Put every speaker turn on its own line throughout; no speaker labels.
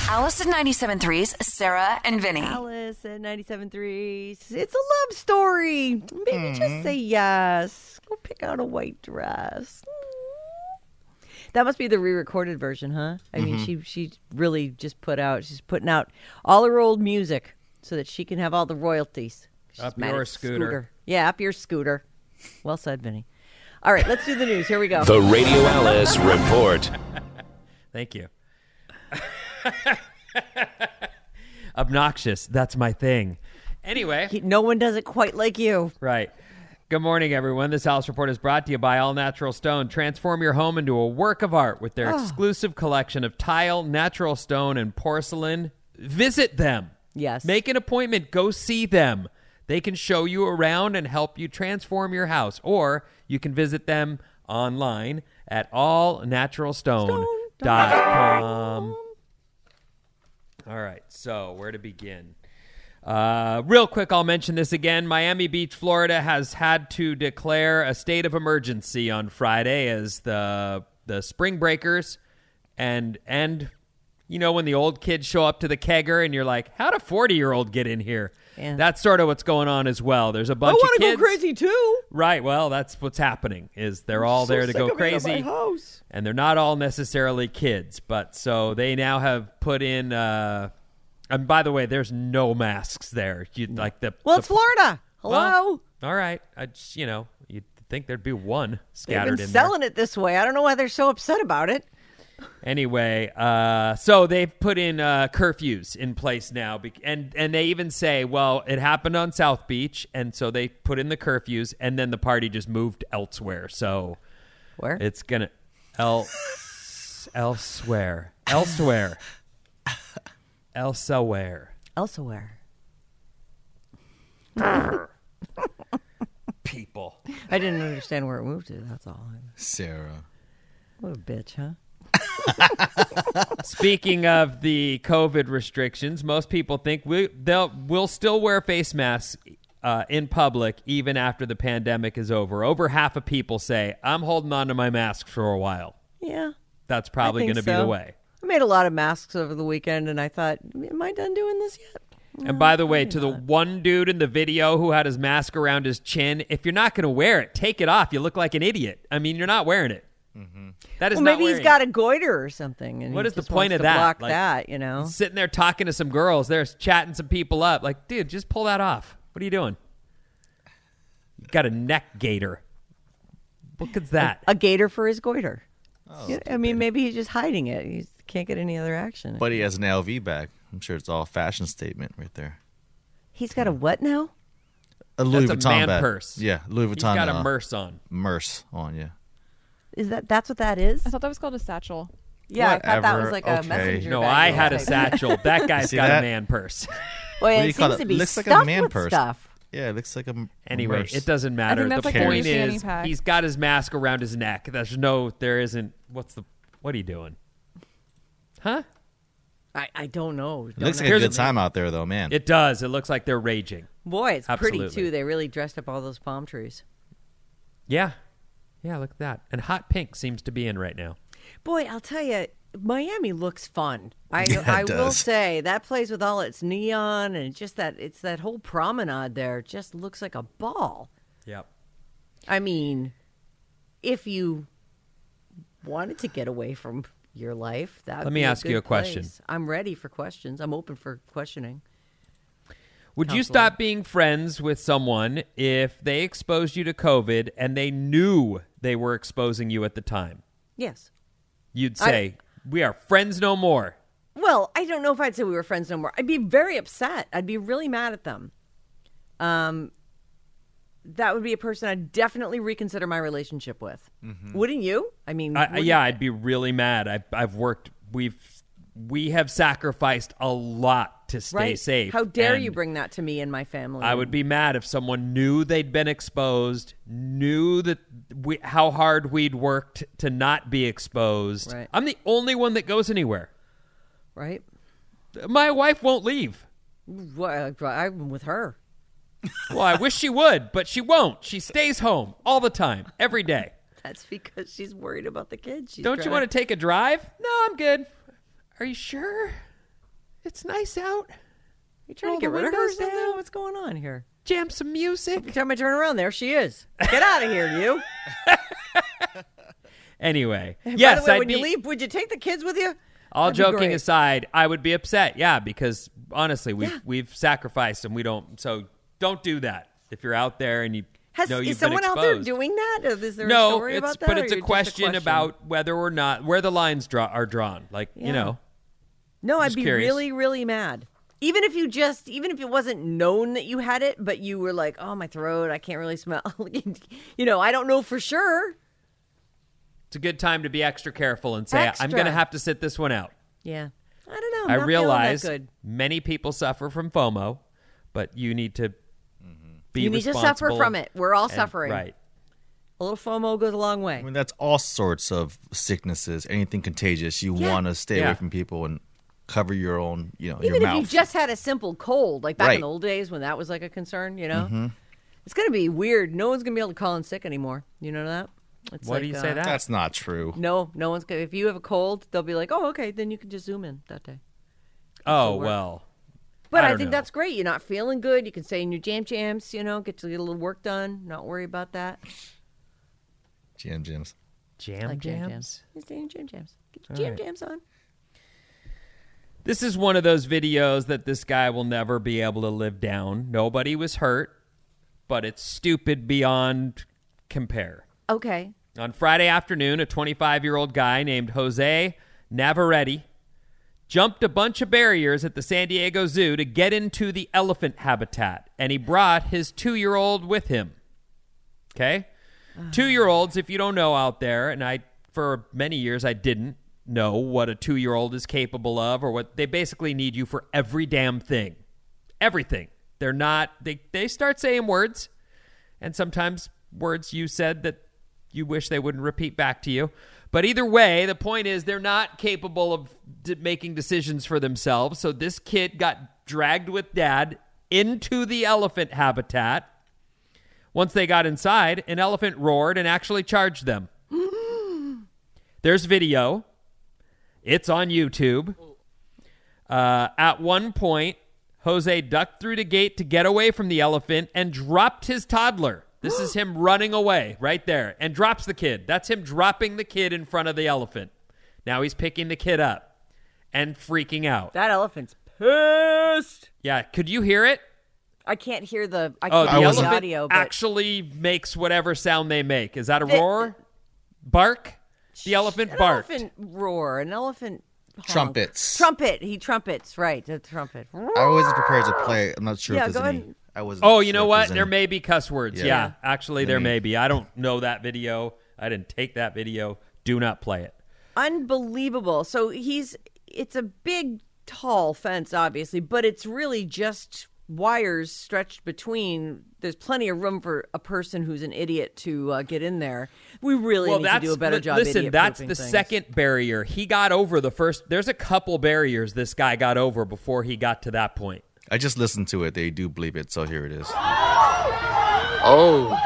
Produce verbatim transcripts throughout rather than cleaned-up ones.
Alice at ninety-seven point three's Sarah and Vinny.
Alice at ninety-seven point three. It's a love story. Maybe mm. just say yes. Go pick out a white dress. That must be the re-recorded version, huh? I mm-hmm. mean, she she really just put out, she's putting out all her old music so that she can have all the royalties. She's
up your scooter. scooter.
Yeah, up your scooter. Well said, Vinny. All right, let's do the news. Here we go.
The Radio Alice Report.
Thank you. Obnoxious. That's my thing. Anyway.
He, no one does it quite like you.
Right. Good morning, everyone. This Alice Report is brought to you by All Natural Stone. Transform your home into a work of art with their oh. exclusive collection of tile, natural stone, and porcelain. Visit them.
Yes.
Make an appointment. Go see them. They can show you around and help you transform your house. Or you can visit them online at all natural stone dot com. All right, so where to begin? Uh, real quick, I'll mention this again. Miami Beach, Florida has had to declare a state of emergency on Friday as the the spring breakers and, and you know, when the old kids show up to the kegger and you're like, how'd a forty-year-old get in here? Yeah. That's sort of what's going on as well. There's a bunch
of kids.
I want
to go crazy, too.
Right, well, that's what's happening, is they're all there to go crazy.
House.
And they're not all necessarily kids. But so they now have put in, uh, and by the way, there's no masks there. You like the
Well,
the,
it's Florida. Hello?
Well, all right. I just, you know, you'd think there'd be one scattered
They've been
in
selling
there.
it this way. I don't know why they're so upset about it.
Anyway, uh, so they've put in uh, curfews in place now, and and they even say, well, it happened on South Beach, and so they put in the curfews, and then the party just moved elsewhere. So
where
it's gonna el elsewhere, elsewhere, elsewhere,
elsewhere.
People.
I didn't understand where it moved to. That's all.
Sarah.
What a bitch, huh?
Speaking of the COVID restrictions, most people think we they'll we'll still wear face masks uh, in public even after the pandemic is over. Over half of people say, I'm holding on to my mask for a while.
Yeah.
That's probably going to
so.
be the way.
I made a lot of masks over the weekend, and I thought, am I done doing this yet?
And
no,
by the way, to
not.
the one dude in the video who had his mask around his chin, if you're not going to wear it, take it off. You look like an idiot. I mean, you're not wearing it.
Mm-hmm.
That is
well,
not
maybe he's got a goiter or something. And
what
he
is the
just
point
wants
of
to
that?
Block
like,
that, you know,
sitting there talking to some girls, they're chatting some people up. Like, dude, just pull that off. What are you doing? You got a neck gaiter. What is that?
A, a gaiter for his goiter.
Oh,
you know, I mean, maybe he's just hiding it. He can't get any other action.
But he has an L V bag. I'm sure it's all a fashion statement right there.
He's got a what now?
A Louis
That's
Vuitton
a man
bag.
purse.
Yeah, Louis Vuitton.
He's got a
uh,
merce on.
Merce on, yeah.
Is that that's what that is?
I thought that was called a satchel.
Yeah,
Whatever.
I thought that was like a
Okay.
messenger.
No,
bag
I had a
type.
satchel. That guy's
See
got
that?
a man purse.
Well,
What do
it
you call
seems
it?
to be
Looks like a
stuffed
man
with
purse.
stuff.
Yeah, it looks like a m-
Anyway,
merce.
it doesn't matter.
that's
The
like a
point
new fanny
is,
pack.
he's got his mask around his neck. There's no, there isn't. What's the? What are you doing? Huh?
I, I don't know.
It
Don't
looks
know.
like
Here's
a good
a-
time out there, though, man.
It does. It looks like they're raging.
Boy, it's pretty
Absolutely.
too. They really dressed up all those palm trees.
Yeah. Yeah, look at that. And hot pink seems to be in right now.
Boy, I'll tell you, Miami looks fun. I
Yeah, it
I will
does.
say that place with all its neon and just that it's that whole promenade there just looks like a ball.
Yep.
I mean, if you wanted to get away from your life, that would
Let me
be
ask you
good
a question.
place. I'm ready for questions. I'm open for questioning.
Would you
Counselor.
stop being friends with someone if they exposed you to COVID and they knew they were exposing you at the time?
Yes.
You'd
I-
say, we are friends no more.
Well, I don't know if I'd say we were friends no more. I'd be very upset. I'd be really mad at them. Um, that would be a person I'd definitely reconsider my relationship with.
Mm-hmm.
Wouldn't you? I mean,
I,
wouldn't-
yeah, I'd be really mad. I, I've worked, we've, we have sacrificed a lot to stay
right?
safe.
How dare you
and
bring that to me and my family?
I would be mad if someone knew they'd been exposed, knew that we, how hard we'd worked to not be exposed.
Right.
I'm the only one that goes anywhere.
right?
My wife won't leave.
Well, I'm with her.
Well, I wish she would, but she won't. She stays home all the time, every day.
That's because she's worried about the kids. She's
Don't you
trying
want to take a drive? No, I'm good. Are you sure? It's nice out.
You trying
Roll
to get
the
rid of her?
windows
Something?
down.
What's going on here?
Jam some music.
Every time I turn around, there she is. Get out of here, you.
Anyway,
By
yes,
the way,
I'd
when
be,
you leave, would you take the kids with you?
all
That'd be
joking
great.
aside, I would be upset. Yeah, because honestly, we've
Yeah.
we've sacrificed and we don't. So don't do that if you're out there and you
Has,
know you've
is someone
been
out there
exposed.
doing that? Is there
no,
a story
it's,
about that?
but
or
it's a
you're just
question, about whether or not where the lines draw are drawn. Like
Yeah.
you know,
No, I'd
Just
be
curious.
really, really mad. Even if you just, even if it wasn't known that you had it, but you were like, oh, my throat, I can't really smell. You know, I don't know for sure.
it's a good time to be extra careful and say I'm
Extra.
going to have to sit this one out.
Yeah. I don't know. I'm
I
not
realize
feeling that good.
many people suffer from FOMO, but you need to be
You need to suffer
responsible
from it. We're all
and-
suffering.
right?
A little FOMO goes a long way.
I mean, that's all sorts of sicknesses, anything contagious. You
Yeah.
want to stay
Yeah.
away from people and cover your own, you know,
Even
your
if
mouth.
you just had a simple cold, like back in
Right.
the old days when that was like a concern, you know? It's going to be weird. No one's going to be able to call in sick anymore. You know that? It's
Why
like,
do you
uh,
say that?
That's not true.
No, no one's going to. If you have a cold, they'll be like, oh, okay, then you can just Zoom in that day.
Oh
work.
well.
But
I
I,
don't
think
know.
that's great. You're not feeling good. You can stay in your jam jams, you know, get to get a little work done, not worry about that.
Jam jams.
Jam
like jam
jams.
jams. Just stay in jam jams. Get your jam
right.
jams on.
This is one of those videos that this guy will never be able to live down. Nobody was hurt, but it's stupid beyond compare.
Okay.
On Friday afternoon, a twenty-five-year-old guy named Jose Navarrete jumped a bunch of barriers at the San Diego Zoo to get into the elephant habitat, and he brought his two-year-old with him. Okay? Two-year-olds, if you don't know out there, and I, for many years, I didn't know what a two-year-old is capable of, or what they basically need you for every damn thing. Everything. They're not, they, they start saying words, and sometimes words you said that you wish they wouldn't repeat back to you. But either way, the point is they're not capable of d- making decisions for themselves. So this kid got dragged with dad into the elephant habitat. Once they got inside, an elephant roared and actually charged them. There's video. It's on YouTube. Uh, at one point, Jose ducked through the gate to get away from the elephant and dropped his toddler. This is him running away right there and drops the kid. That's him dropping the kid in front of the elephant. Now he's picking the kid up and freaking out.
That elephant's pissed.
Yeah, could you hear it?
I can't hear the, I
Oh,
can't
the
hear
elephant
the audio, but
actually makes whatever sound they make. Is that a
The-
roar? Bark? The elephant
an
barked.
elephant roar, an elephant honk.
Trumpets.
Trumpet. He trumpets, right, the trumpet.
I wasn't prepared to play. I'm not sure
Yeah,
if
go
there's any.
ahead.
I wasn't.
Oh, you
sure
know
if
what?
there's
There
any-
may be cuss words. Yeah,
Yeah.
actually, there
Maybe.
may be. I don't know that video. I didn't take that video. Do not play it.
Unbelievable. So he's, it's a big, tall fence, obviously, but it's really just wires stretched between. There's plenty of room for a person who's an idiot to uh, get in there. We really
Well,
need to
that's
do a better
li-
job.
listen. That's
idiot-proofing
the
things.
second barrier. He got over the first. There's a couple barriers this guy got over before he got to that point.
I just listened to it. They do bleep it, so here it is.
Oh.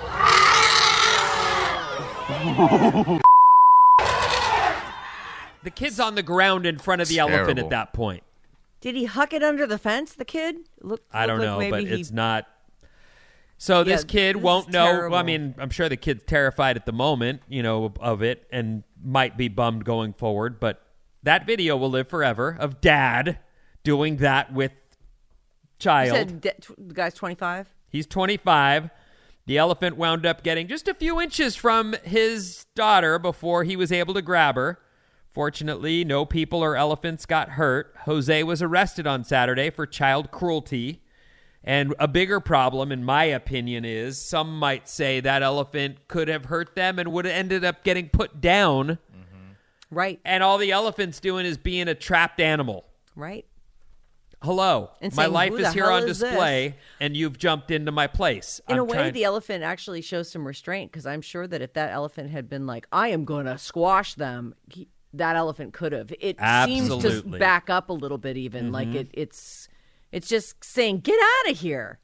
The kid's on the ground in front of the elephant
Terrible.
at that point.
Did he huck it under the fence, the kid? Look,
I don't
looked
know,
like
but
maybe he-
it's not. So this
Yeah,
kid
this
won't
is
know.
terrible.
Well, I mean, I'm sure the kid's terrified at the moment, you know, of it, and might be bummed going forward. But that video will live forever of dad doing that with
You
child.
said de- tw- the guy's twenty-five?
He's twenty-five. The elephant wound up getting just a few inches from his daughter before he was able to grab her. Fortunately, no people or elephants got hurt. Jose was arrested on Saturday for child cruelty. And a bigger problem, in my opinion, is some might say that elephant could have hurt them and would have ended up getting put down.
Right,
And all the elephant's doing is being a trapped animal.
right.
Hello,
And
my
saying,
life
"Who
is
the
here
hell
on
is
display,
this?"
and you've jumped into my place.
In
I'm
a way,
trying-
the elephant actually shows some restraint because I'm sure that if that elephant had been like, I am going to squash them, he, that elephant could have. It seems
Absolutely.
to back up a little bit even. Like it, it's it's just saying, get out of here.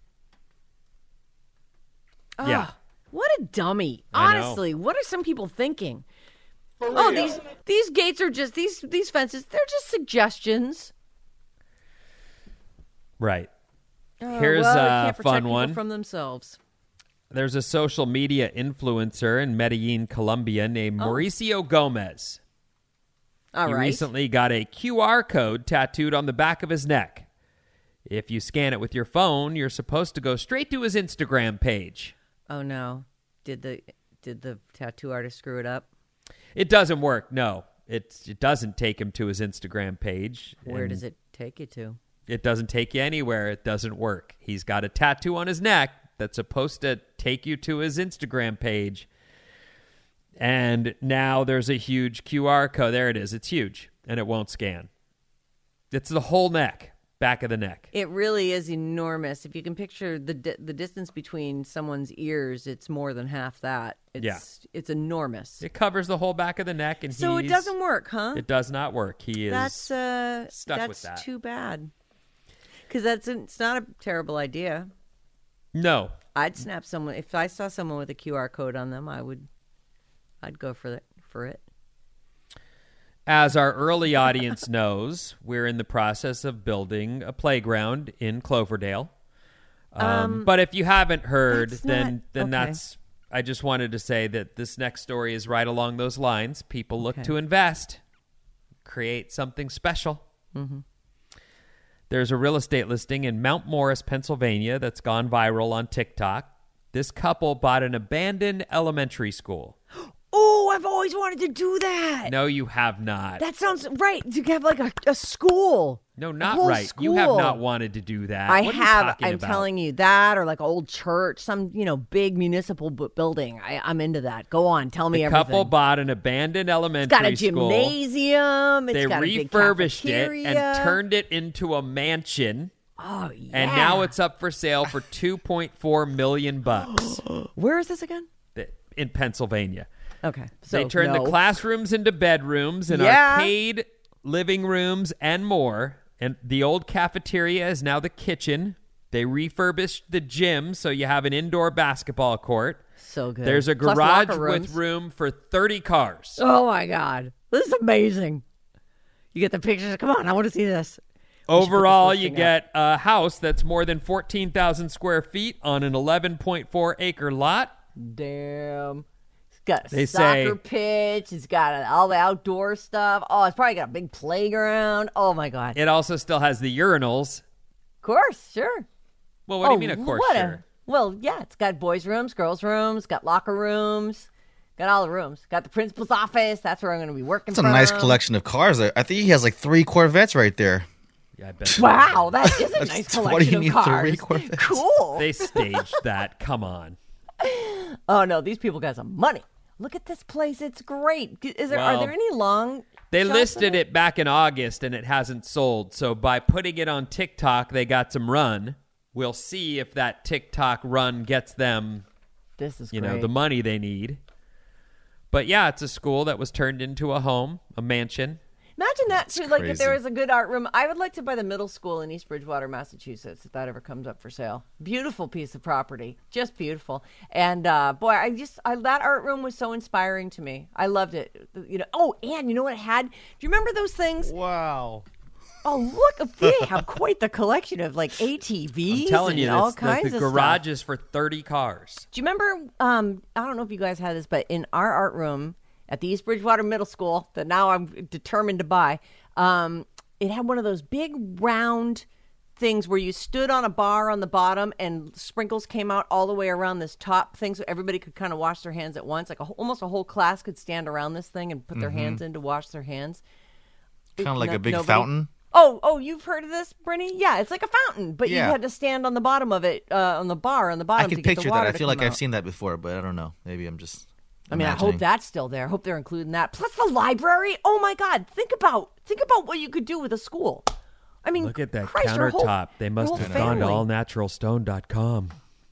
Yeah.
Ah, what a dummy.
I know.
Honestly, what are some people thinking? Oh, these these gates are just, these these fences, they're just suggestions.
Right.
Oh,
Here's
well, they
a
can't protect
fun
people
one.
from themselves.
There's a social media influencer in Medellin, Colombia named Mauricio Gomez.
All
he
right.
recently got a Q R code tattooed on the back of his neck. If you scan it with your phone, you're supposed to go straight to his Instagram page.
Oh no! Did the did the tattoo artist screw it up?
It doesn't work. No, it it doesn't take him to his Instagram page.
Where
and
does it take you to?
It doesn't take you anywhere. It doesn't work. He's got a tattoo on his neck that's supposed to take you to his Instagram page. And now there's a huge Q R code. There it is. It's huge, and it won't scan. It's the whole neck, back of the neck.
It really is enormous. If you can picture the di- the distance between someone's ears, it's more than half that. It's,
Yeah.
It's enormous.
It covers the whole back of the neck, and
So it
he's-
doesn't work, huh?
It does not work. He is
That's uh,
stuck
that's
with that.
too bad. Because that's it's not a terrible idea.
No.
I'd snap someone if I saw someone with a Q R code on them. I would, I'd go for it. For it.
As our early audience knows, we're in the process of building a playground in Cloverdale. Um,
Um,
but if you haven't heard,
that's
then
not-
then
okay.
that's. I just wanted to say that this next story is right along those lines. People look
Okay.
to invest, create something special.
Mm-hmm.
There's a real estate listing in Mount Morris, Pennsylvania that's gone viral on TikTok. This couple bought an abandoned elementary school.
Oh, I've always wanted to do that.
No, you have not.
That sounds right. To have like a, a school.
no,
A
not
whole
right. You have
school.
not wanted to do that.
I
What are you
have.
talking
I'm
about?
telling you that, or like an old church, some you know big municipal bu- building. I, I'm into that. Go on, tell me
The
everything.
couple bought an abandoned elementary
It's got a
school.
gymnasium. It's
They
got a big
refurbished it
cafeteria.
and turned it into a mansion.
Oh yeah.
And now it's up for sale for two point four million bucks
Where is this again?
in Pennsylvania.
Okay, so
They turned
no.
the classrooms into bedrooms and
Yeah.
arcade living rooms and more. And the old cafeteria is now the kitchen. They refurbished the gym so you have an indoor basketball court.
So good.
There's a
Plus
garage
locker
with
rooms.
room for thirty cars.
Oh my god, this is amazing. You get the pictures. Come on, I want to see this.
Overall,
this
you
listing
get a house that's more than fourteen thousand square feet on an eleven point four acre lot.
Damn. It's got a
They
soccer
say-
pitch. It's got all the outdoor stuff. Oh, it's probably got a big playground. Oh my god.
It also still has the urinals.
Of course, sure.
Well, what
oh,
do you mean, of course,
what a-
sure?
Well, yeah, it's got boys' rooms, girls' rooms, got locker rooms, got all the rooms. Got the principal's office. That's where I'm going to be working
It's a
from.
nice collection of cars. I I think he has like three Corvettes right there.
Yeah, I bet.
Wow, that is a
That's-
nice
what do you
collection
need,
of cars.
three Corvettes?
Cool.
They staged that. Come on.
Oh no, these people got some money. Look at this place; it's great. Is there?
Well,
are there any long?
They
shots
listed
of
it back in August and it hasn't sold. So by putting it on TikTok, they got some run. We'll see if that TikTok run gets them,
This is
you
great.
know, the money they need. But yeah, it's a school that was turned into a home, a mansion.
Imagine that too. Like if
crazy.
there was a good art room, I would like to buy the middle school in East Bridgewater, Massachusetts, if that ever comes up for sale. Beautiful piece of property, just beautiful. And uh, boy, I just I, that art room was so inspiring to me. I loved it. You know. Oh, and you know what it had? Do you remember those things?
Wow.
Oh, look! They have quite the collection of like A T Vs.
I'm telling
and
you,
all
this, the,
kinds
the
of stuff.
garage is for thirty cars.
Do you remember? Um, I don't know if you guys had this, but in our art room at the East Bridgewater Middle School, that now I'm determined to buy, um, it had one of those big round things where you stood on a bar on the bottom and sprinkles came out all the way around this top thing, so everybody could kind of wash their hands at once. Like a, almost a whole class could stand around this thing and put their hands in to wash their hands.
Kind of like
No-
a big
nobody-
fountain.
Oh, oh, you've heard of this, Brittany? Yeah, it's like a fountain, but
Yeah.
you had to stand on the bottom of it, uh, on the bar on the bottom
I
to
can
get the
picture
water
that. I
to
feel
come
like I've
out.
seen that before, but I don't know. Maybe I'm just.
I mean, I
imagining.
hope that's still there. I hope they're including that. Plus the library. Oh my God! Think about think about what you could do with a school. I mean,
Look at that
Christ, your whole-
countertop. They must
your
have
whole
gone to
family.
all natural stone dot com.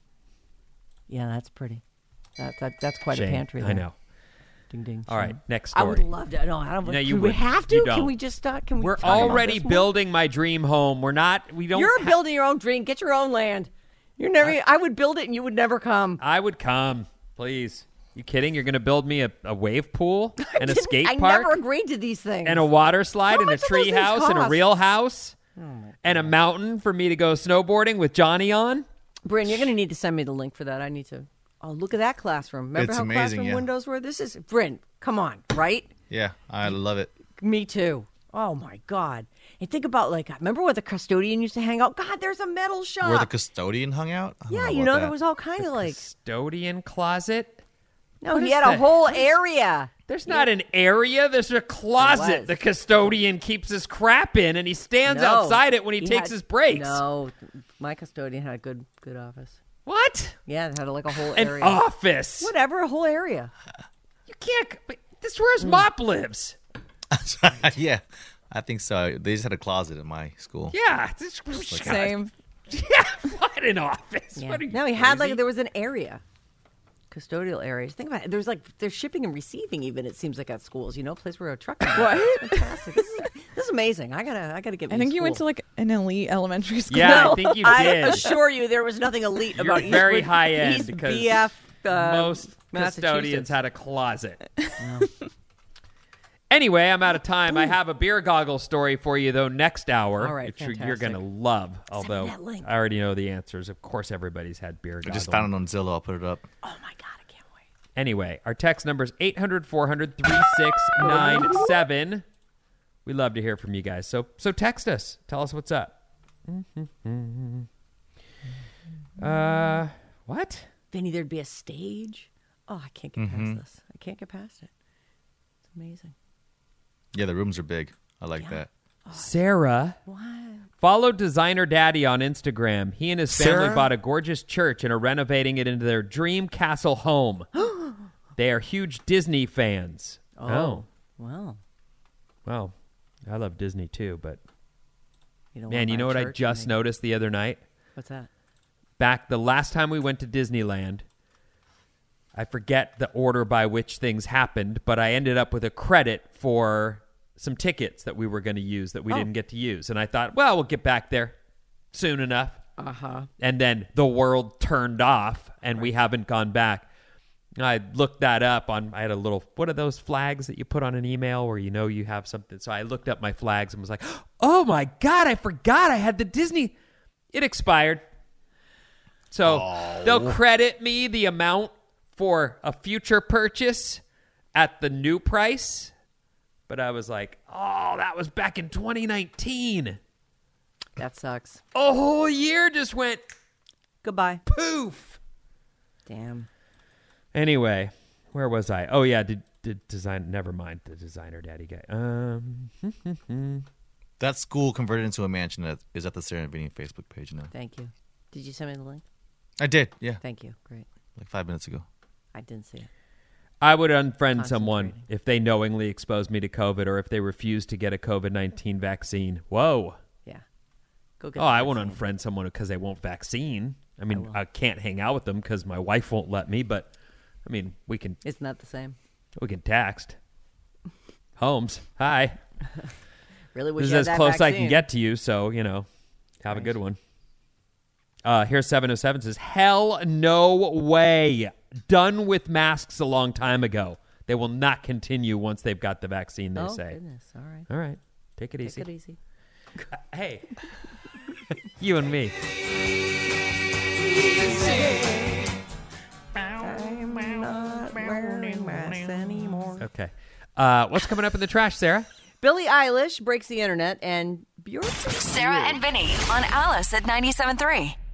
Yeah, that's pretty. That, that that's quite
Shame.
a pantry.
I
there.
know.
Ding ding.
All right,
shame.
next
I
story.
would love to. No, I don't.
No, you
do we
wouldn't.
have to?
You
Can
don't.
we just start? Can we?
We're
talk about
already
this more?
building my dream home. We're not. We don't.
You're
ha-
building your own dream. Get your own land. You're never. I would build it, and you would never come.
I would come, please. You kidding? You're going to build me a, a wave pool and a
Didn't-
skate
I
park
never agreed to these things.
and a water slide
How
and a
much do those
tree
things
house and a
cost?
real house and a mountain for me to go snowboarding with Johnny on.
Bryn, you're going to need to send me the link for that. I need to. Oh, look at that classroom. Remember
It's
how
amazing,
classroom
yeah.
windows were? This is Bryn. Come on, right?
Yeah, I love it.
Me too. Oh my God! And think about like, remember where the custodian used to hang out? God, there's a metal shop.
Where the custodian hung out? I don't
yeah,
know
you
about
know
that.
there was all kind of like.
Custodian closet.
No,
What
he
is
had a
that?
whole area.
There's not an area. There's a
There
closet.
was.
The custodian keeps his crap in, and he stands
No,
outside it when he, takes
had-
his breaks.
No, my custodian had a good, good office.
What?
Yeah, it had like a whole
An
area.
office.
Whatever, a whole area.
You can't. but This is where
Mm.
his mop lives.
Yeah, I think so. They just had a closet in my school.
Yeah. This,
Same.
Yeah. What an office?
Yeah.
What are you,
No, he had
crazy?
like there was an area, custodial areas. Think about it. There's like there's shipping and receiving even. It seems like at schools, you know, a place where a truck. Can go.
What?
Fantastic. This is, this is amazing. I gotta I gotta get.
I think you went to like an elite elementary school.
Yeah,
No,
I think you
I
did.
assure you, there was nothing elite
You're
about
very
Eastwood,
high end
East
because
B F, uh,
most custodians
Massachusetts.
had a closet. Anyway, I'm out of time. I have a beer goggle story for you, though, next hour,
All right,
which you're
fantastic.
going to love. Although
that link.
I already know the answers. Of course, everybody's had beer
I
goggle.
just found it on Zillow. I'll put it up.
Oh my God, I can't wait.
Anyway, our text number is eight hundred, four hundred, thirty-six ninety-seven. We love to hear from you guys. So so text us. Tell us what's up. Uh, what?
Vinny, there'd be a stage. Oh, I can't get
Mm-hmm.
past this. I can't get past it. It's amazing.
Yeah, the rooms are big. I like that.
Sarah
What?
follow Designer Daddy on Instagram. He and his family
Sarah?
bought a gorgeous church and are renovating it into their dream castle home. They are huge Disney fans. Oh.
Well,
Well, I love Disney too, but
you don't
man,
want
you
my
know what I
church
just
and
noticed the other night?
they- What's that?
Back the last time we went to Disneyland, I forget the order by which things happened, but I ended up with a credit for some tickets that we were going to use that we
Oh.
didn't get to use. And I thought, well, we'll get back there soon enough.
Uh huh.
And then the world turned off and we haven't gone back. I looked that up on, I had a little, what are those flags that you put on an email where you know you have something? So I looked up my flags and was like, oh my God, I forgot I had the Disney. It expired. So they'll credit me the amount for a future purchase at the new price. But I was like, oh, that was back in twenty nineteen.
That sucks.
A whole year just went
Goodbye.
poof.
Damn.
Anyway, where was I? Oh yeah, did did design? Never mind the Designer Daddy guy. Um,
That school converted into a mansion that is at the Sarah and Vinny Facebook page now.
Thank you. Did you send me the link?
I did, yeah,
Thank you. Great.
like five minutes ago.
I didn't see it.
I would unfriend someone
Concentrating.
if they knowingly exposed me to COVID or if they refused to get a COVID nineteen vaccine. Whoa.
Yeah. Go get
Oh,
the
I won't
vaccine.
unfriend someone because they won't vaccine. I mean,
will.
I, can't hang out with them because my wife won't let me. But I mean, we can
It's not the same.
we can text. Holmes, hi.
Really wish
This is
you had
as
that
close I
vaccine.
can get to you, so you know, have a good one. Uh, here's seven oh seven says, hell no way. Done with masks a long time ago. They will not continue once they've got the vaccine, they
Oh,
say.
goodness. All right.
All right. Take it
Take
easy.
it easy.
Hey. You and me.
I'm not wearing masks anymore.
Okay. Uh, what's coming up in the trash, Sarah?
Billie Eilish breaks the internet and Bjork.
Sarah and Vinny on Alice at ninety-seven point three.